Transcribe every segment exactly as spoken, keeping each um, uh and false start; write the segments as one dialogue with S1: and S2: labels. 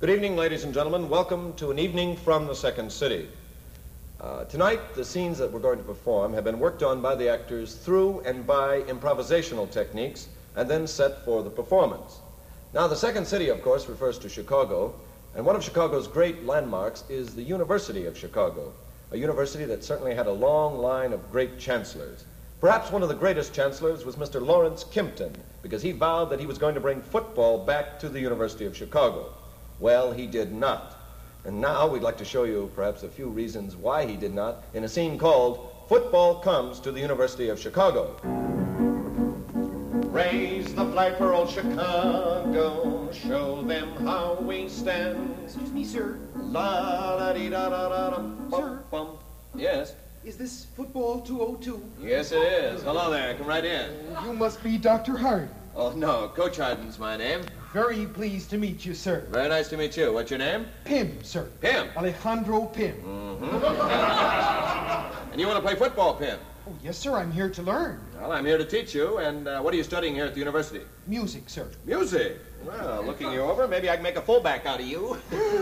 S1: Good evening, ladies and gentlemen. Welcome to an evening from the Second City. Uh, tonight, the scenes that we're going to perform have been worked on by the actors through and by improvisational techniques and then set for the performance. Now, the Second City, of course, refers to Chicago, and one of Chicago's great landmarks is the University of Chicago, a university that certainly had a long line of great chancellors. Perhaps one of the greatest chancellors was Mister Lawrence Kimpton, because he vowed that he was going to bring football back to the University of Chicago. Well, he did not. And now we'd like to show you perhaps a few reasons why he did not in a scene called Football Comes to the University of Chicago. Raise the flag for old Chicago, show them how we stand.
S2: Excuse me, sir.
S1: La da dee da da da da bum,
S2: Sir?
S1: bum. Yes?
S2: Is this football two oh two?
S1: Yes, it is. Hello there. Come right in.
S2: You must be Doctor Hart.
S1: Oh, no. Coach Harden's my name.
S2: Very pleased to meet you, sir.
S1: Very nice to meet you. What's your name?
S2: Pym, sir.
S1: Pym.
S2: Alejandro Pym.
S1: Mm-hmm. And you want to play football, Pym?
S2: Oh, yes, sir. I'm here to learn.
S1: Well, I'm here to teach you. And uh, what are you studying here at the university?
S2: Music, sir.
S1: Music? Well, looking you over, maybe I can make a fullback out of you.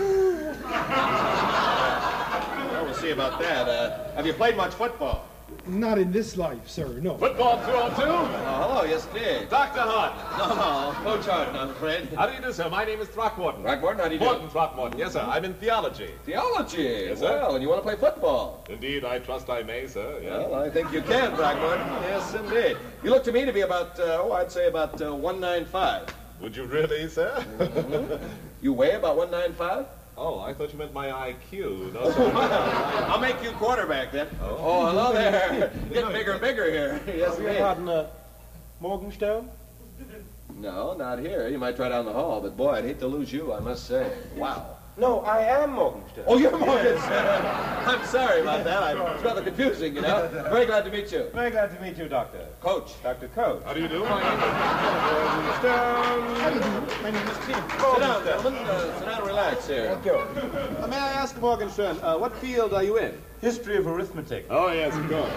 S1: Well, we'll see about that. Uh, have you played much football?
S2: Not in this life, sir, no.
S3: Football two oh two?
S1: Oh, hello. Yes, indeed.
S3: Doctor Harden.
S1: No, no. Coach Harden, I'm afraid.
S3: How do you do, sir? My name is Throckmorton.
S1: Throckmorton, how do you do?
S3: Morton Throckmorton. Yes, sir. I'm in theology.
S1: Theology?
S3: Yes, sir.
S1: Well, and you want to play football?
S3: Indeed, I trust I may, sir. Yes.
S1: Well, I think you can, Throckmorton. Yes, indeed. You look to me to be about, uh, oh, I'd say about uh, one ninety-five.
S3: Would you really, sir?
S1: Mm-hmm. You weigh about one ninety-five?
S3: Oh, I thought you meant my I Q. No, sir.
S1: I'll make you quarterback then.
S3: Oh.
S1: Oh, hello there. Getting bigger and bigger here. Yes,
S4: Your
S1: indeed.
S4: pardon, uh, Morgenstern?
S1: No, not here. You might try down the hall, but boy, I'd hate to lose you, I must say. Wow.
S4: No, I am Morgenstern.
S1: Oh, you're Morgenstern. I'm sorry about that. I, it's rather confusing, you know. Very glad to meet you.
S4: Very glad to meet you, Doctor.
S1: Coach.
S4: Doctor Coach.
S3: How do you do? My name
S4: Morgenstern.
S2: How do you do? My name is Pym.
S1: Sit down, gentlemen. Uh, sit down and relax here.
S4: Thank you. Uh, may I ask, Morgenstern, uh, what field are you in? History of arithmetic.
S3: Oh, yes, of course.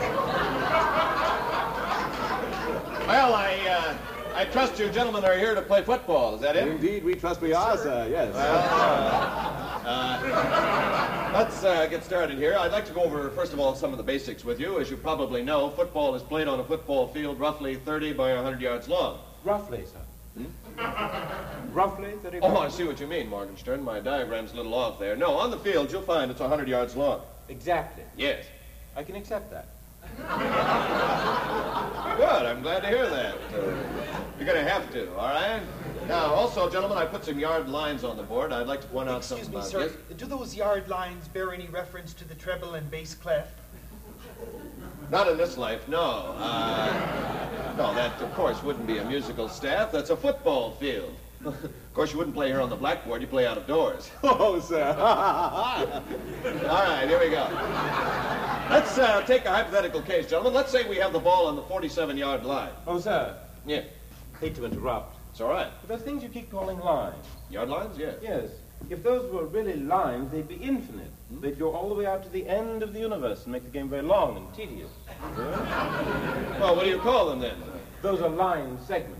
S1: Well, I, uh, I trust you gentlemen are here to play football. Is that it?
S4: Indeed, we trust we are, sir, yes.
S1: Well, uh, uh, let's uh, get started here. I'd like to go over, first of all, some of the basics with you. As you probably know, football is played on a football field roughly thirty by one hundred yards long.
S4: Roughly, sir. Hmm? Roughly thirty.
S1: Oh, I see what you mean, Morgenstern. My diagram's a little off there. No, on the field, you'll find it's one hundred yards long.
S4: Exactly.
S1: Yes.
S4: I can accept that.
S1: Good, I'm glad to hear that. Uh, you're going to have to, all right? Now, also, gentlemen, I put some yard lines on the board. I'd like to point out
S2: Excuse
S1: something
S2: me,
S1: about
S2: sir.
S1: this.
S2: Do those yard lines bear any reference to the treble and bass clef?
S1: Not in this life, no. Uh, no, that, of course, wouldn't be a musical staff. That's a football field. Of course, you wouldn't play here on the blackboard. You play out of doors.
S4: Oh, sir.
S1: All right, here we go. Let's uh, take a hypothetical case, gentlemen. Let's say we have the ball on the forty-seven yard line.
S4: Oh, sir.
S1: Yeah,
S4: Hate to interrupt.
S1: it's all right.
S4: But those things you keep calling lines.
S1: Yard lines, yes.
S4: Yes. If those were really lines, they'd be infinite.
S1: Hmm?
S4: They'd go all the way out to the end of the universe and make the game very long and tedious.
S1: Well, what do you call them then?
S4: Those are line segments.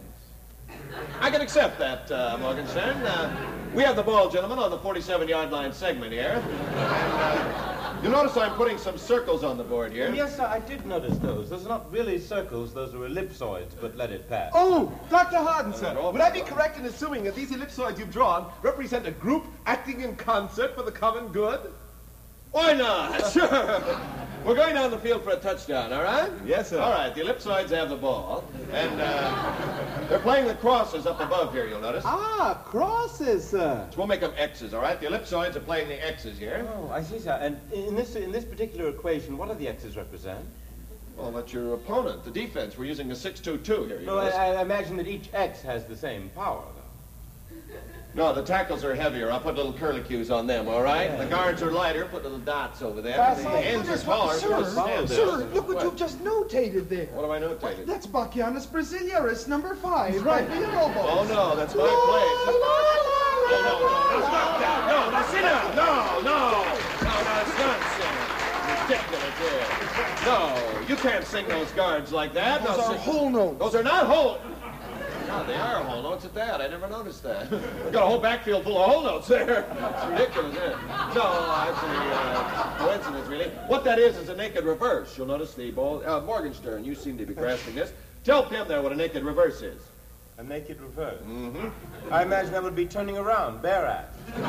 S1: I can accept that, uh, Morgenstern. Uh, we have the ball, gentlemen, on the forty-seven yard line segment here. And, uh, you'll notice I'm putting some circles on the board here.
S4: Yes, sir, I did notice those. Those are not really circles, those are ellipsoids, but let it pass.
S5: Oh, Doctor Harden, sir.
S1: Uh,
S5: Would I be correct in assuming that these ellipsoids you've drawn represent a group acting in concert for the common good?
S1: Why not? Sure. We're going down the field for a touchdown, all right?
S5: Yes, sir.
S1: All right, the ellipsoids have the ball. And uh, they're playing the crosses up above here, you'll notice.
S5: Ah, crosses, sir.
S1: So we'll make them X's, all right? The ellipsoids are playing the X's here.
S4: Oh, I see, sir. And in this in this particular equation, what do the X's represent?
S1: Well, that's your opponent, the defense. We're using a six two two here, you
S4: No, I,
S1: notice.
S4: I imagine that each X has the same power, though.
S1: No, the tackles are heavier. I'll put little curlicues on them, all right? The guards are lighter. Put little dots over them.
S2: Uh,
S1: the
S2: my
S1: ends are
S2: goodness, what-
S1: taller.
S2: sir,
S1: Put a stand
S2: sir,
S1: there.
S2: look what you've just notated there.
S1: What have I notated?
S2: That's Bachianus Brasileius, number five, right by your elbow.
S1: Oh, no, that's my place. No, no, no, stop that. No, no, sit down. No, no. No, no, it's nonsense. Ridiculous here. No, you can't sing those guards like that.
S2: Those
S1: no,
S2: are
S1: sing-
S2: whole notes.
S1: Those are not whole. God, they are whole notes at that. I never noticed that. We've got a whole backfield full of whole notes there. It's ridiculous, isn't it? No, actually, uh, coincidence, really. What that is is a naked reverse. You'll notice the ball. Uh, Morgenstern, you seem to be grasping this. Tell Pim there what a naked reverse is.
S4: A naked reverse?
S1: Mm-hmm.
S4: I imagine that would be turning around, bare-ass.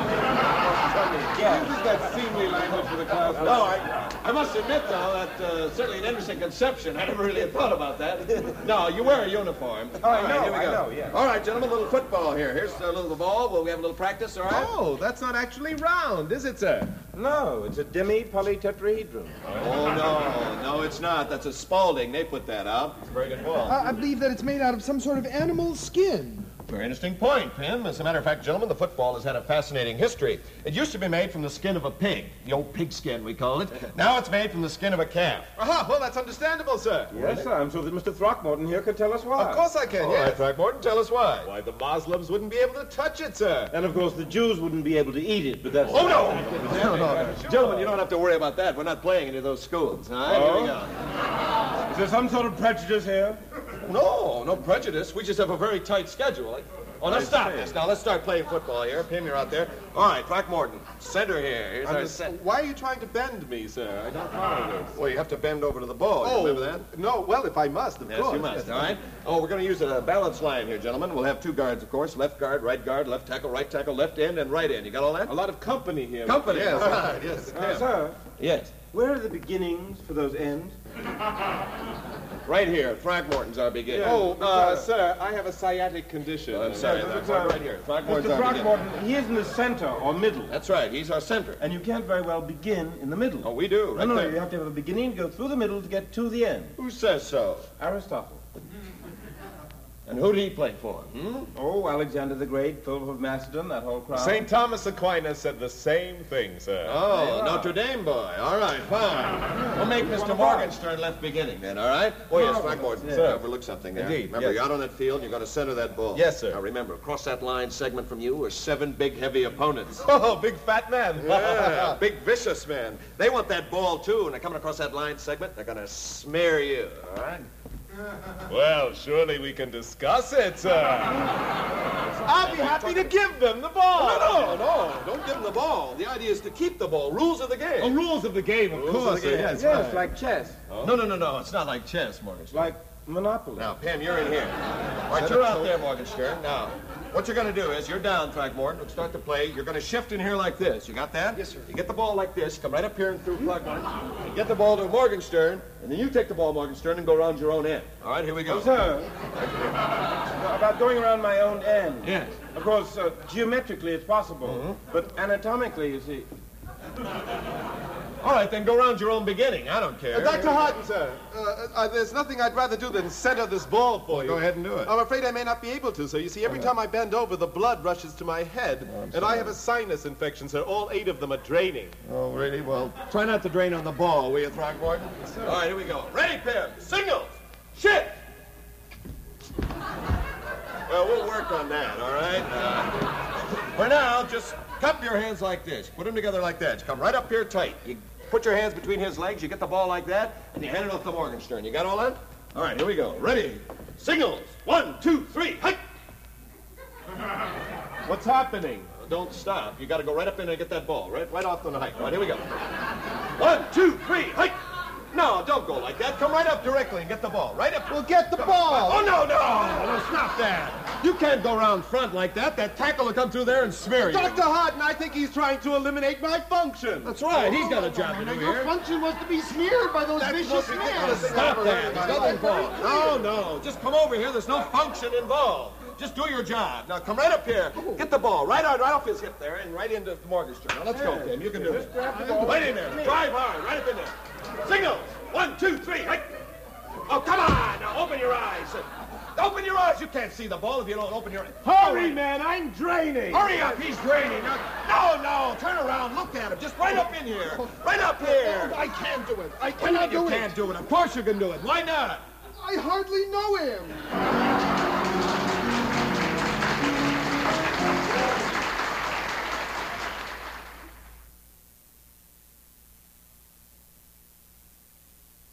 S4: Yeah. Use that seemly language for the class.
S1: No, I, I must admit, though, that uh, certainly an interesting conception. I never really had thought about that. No, you wear a uniform.
S4: Oh, I
S1: all right,
S4: know,
S1: here we
S4: I
S1: go.
S4: know, yeah.
S1: All right, gentlemen, a little football here. Here's a little ball. Will we have a little practice, all right?
S5: Oh, that's not actually round, is it, sir?
S4: No, it's a demi-polytetrahedron.
S1: Oh, no, no, it's not. That's a Spalding. They put that out. It's a very good ball.
S6: I, I believe that it's made out of some sort of animal skin.
S1: Very interesting point, Pim. As a matter of fact, gentlemen, the football has had a fascinating history. It used to be made from the skin of a pig, the old pig skin, we call it. Now it's made from the skin of a calf.
S5: Aha, well, that's understandable, sir.
S4: Yes, sir. I'm sure that Mister Throckmorton here could tell us why.
S5: Of course I can,
S1: All
S5: yes.
S1: right, Throckmorton, tell us why.
S5: Why, the Muslims wouldn't be able to touch it, sir.
S4: And, of course, the Jews wouldn't be able to eat it, but that's...
S1: Oh, no! No, no, no. Gentlemen, you don't have to worry about that. We're not playing any of those schools, all right? Here we go.
S4: Is there some sort of prejudice here?
S1: No, no prejudice. We just have a very tight schedule. Oh, let's stop this. Now, let's start playing football here. Pim, you're out there. All right, Throckmorton, center here. Here's our
S5: Understand-
S1: set.
S5: Why are you trying to bend me, sir? I don't follow this.
S1: Well, you have to bend over to the ball. You
S5: Oh,
S1: remember that?
S5: No, well, if I must, of
S1: Yes,
S5: course.
S1: you must, all right? Oh, we're going to use a balance line here, gentlemen. We'll have two guards, of course. Left guard, right guard, left tackle, right tackle, left end, and right end. You got all that?
S5: A lot of company here.
S1: Company.
S5: Yes, right, yes.
S4: Uh, sir,
S1: Yes.
S4: where are the beginnings for those ends?
S1: Right here. Throckmorton's our beginning.
S5: Oh, uh, sir, I have a sciatic condition.
S1: I'm sorry.
S4: But,
S1: That's
S4: uh,
S1: right here. Throckmorton's
S4: Mister
S1: our beginning.
S4: Throckmorton, he is in the center or middle.
S1: That's right. He's our center.
S4: And you can't very well begin in the middle.
S1: Oh, we do. Right
S4: no, no,
S1: there.
S4: you have to have a beginning, go through the middle to get to the end.
S1: Who says so?
S4: Aristotle.
S1: And who did he play for? Hmm?
S4: Oh, Alexander the Great, Philip of Macedon, that whole crowd.
S5: Saint Thomas Aquinas said the same thing, sir.
S1: Oh, Notre Dame boy. All right, fine. We'll make Mister Morgenstern left beginning then, all right? Oh, yes, Throckmorton.
S4: Yes.
S1: Sir, overlook something there.
S5: Indeed,
S1: Remember,
S5: yes.
S1: you're out on that field, you're going to center that ball.
S5: Yes, sir.
S1: Now, remember, across that line segment from you are seven big, heavy opponents.
S5: Oh, big fat man.
S1: Yeah, big, vicious men. They want that ball, too, and they're coming across that line segment. They're going to smear you, all right?
S5: Well, surely we can discuss it, sir. I'll be happy to give them the ball.
S1: No, no, no. Don't give them the ball. The idea is to keep the ball. Rules of the game.
S5: Oh, rules of the game, of
S1: Rules of
S5: course.
S1: the game.
S5: Yes,
S4: Yes,
S5: right.
S4: like chess.
S1: No, no, no, no. It's not like chess, Morgenstern.
S4: Like Monopoly.
S1: Now, Pam, you're in here. All right, you're out there, Morgenstern. Now, what you're going to do is you're down, Throckmorton. We'll start to play. You're going to shift in here like this. You got that?
S6: Yes, sir.
S1: You get the ball like this. Come right up here and through Throckmorton. You get the ball to Morgenstern, and then you take the ball, Morgenstern, and go around your own end. All right, here we go.
S4: Oh, sir, about going around my own end.
S1: Yes.
S4: Of course, uh, geometrically it's possible,
S1: Mm-hmm.
S4: but anatomically, you see.
S1: All right, then go around your own beginning. I don't care.
S5: Uh, Doctor Harden, sir, uh, uh, there's nothing I'd rather do than center this ball for you.
S1: go ahead and do it.
S5: I'm afraid I may not be able to, sir. You see, every time I bend over, the blood rushes to my head. and I have a sinus infection, sir. All eight of them are draining.
S1: Oh, really? Well, try not to drain on the ball, will you, Throckmorton? All right, here we go. Ready, Pim. Signals. Shift. Well, we'll work on that, all right? Uh, for now, just cup your hands like this. Put them together like that. You come right up here tight. You put your hands between his legs, you get the ball like that, and you hand it off to Morgenstern. You got all that? All right, here we go. Ready. Signals. One, two, three. Hike.
S5: What's happening?
S1: Don't stop. You got to go right up in and get that ball, right, right off on the hike. All right, here we go. One, two, three, hike. No, don't go like that. Come right up directly and get the ball. Right up.
S5: Well, get the ball.
S1: Oh, no, no. No, stop that. You can't go around front like that. That tackle will come through there and smear you.
S5: Doctor Harden, I think he's trying to eliminate my function.
S1: That's right. He's got a job to do
S6: Your
S1: here.
S6: function was to be smeared by those vicious men.
S1: Stop that. There's nothing involved. No, no. Just come over here. There's no function involved. Just do your job. Now, come right up here. Get the ball right out, right off his hip there and right into Morgenstern. Now, let's go, Tim. You can do it. Right in there. Drive hard. Right up in there. Signals. One, two, three. Right. Oh, come on. Now, open your eyes. Open your eyes. You can't see the ball if you don't open your eyes.
S5: Hurry, man, I'm draining.
S1: Hurry up. He's draining. Now, no, no. Turn around. Look at him. Just right up in here. Right up here.
S6: I can't do it. I
S1: What do you
S6: cannot
S1: mean
S6: do
S1: you
S6: it.
S1: can't do it? Of course you can do it. Why not?
S6: I hardly know him.